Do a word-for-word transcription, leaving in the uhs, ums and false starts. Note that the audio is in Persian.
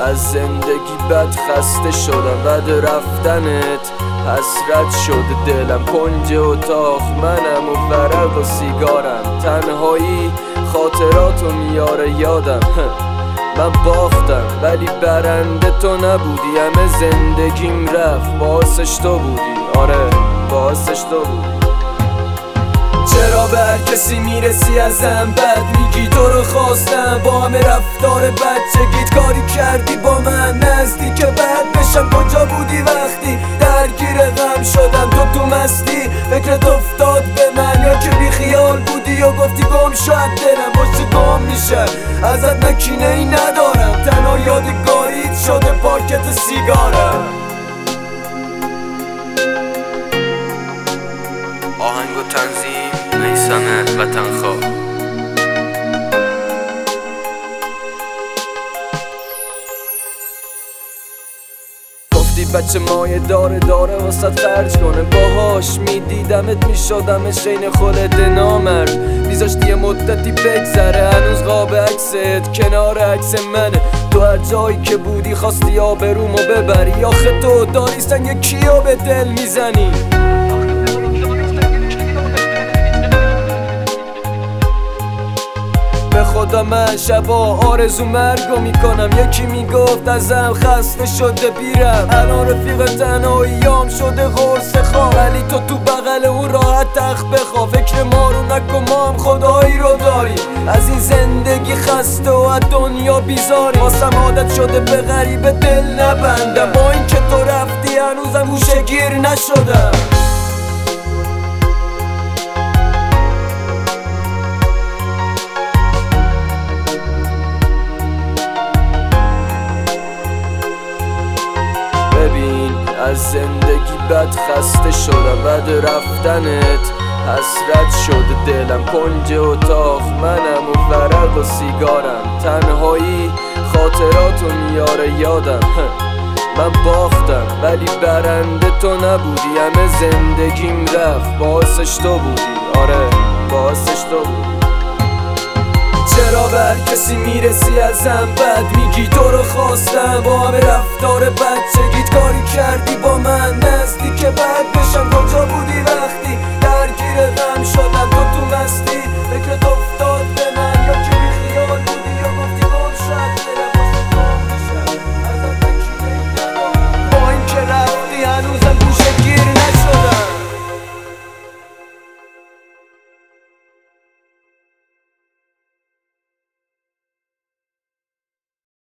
از زندگی بد خسته شدم، بعد رفتنت حسرت شده دلم. کنج اتاق منم و ورق و سیگارم، تنهایی خاطراتو میاره یادم. من باختم ولی برنده تو نبودی، همه زندگیم رفت باعثش تو بودی. آره باعثش تو بودی. چرا به هر کسی میرسی ازم بد میگی؟ تو رو خواستم با همه رفتار بچگیت، کاری کردی با من نزدیک بد بشم. کجا بودی وقتی درگیر غم شدم؟ تو تو مستی فکرت افتاد به من، یا که بی خیال بودی و گفتی گم شاید دلم باشه گم میشه ازت، نکینه ای ندارم تنها یادگاریت شده پاکت سیگارم. آهنگ و تنظیم میثم وطنخواه. گفتی بچه مایه داره داره واسط خرج کنه، باهاش میدیدمت میشدم شین خلد نامرد. میذاشتی یه مدتی بگذره هنوز قاب عکست کنار عکس منه. تو هر جایی که بودی خواستی آبرومو ببری، آخه تو داری سنگ کیو به دل میزنی؟ به خدا من شبا آرزو مرگو میکنم. یکی میگفت ازم خسته شده بیرم، الان رفیق تنهاییام شده قرص خواب. ولی تو تو بغل اون راحت تخت بخوا، فکر ما رو نکن ما هم خدایی رو داری. از این زندگی خسته و از دنیا بیزاری، واسم عادت شده به غریبه دل نبندم. با این که تو رفتی هنوزم گوشه گیر نشدم. ببین از زندگی بد خسته شدم، بعد رفتنت حسرت شده دلم. کنج اتاق منم و ورق و سیگارم، تنهایی خاطراتو میاره یادم. من باختم ولی برنده تو نبودی، همه زندگیم رفت باعثش تو بودی. آره باعثش تو بودی. چرا به هر کسی میرسی ازم بد میگی؟ تو رو خواستم با همه رفتار بچگیت، کاری کردی با من نزدیک بد بشم. کجا بودی وقتی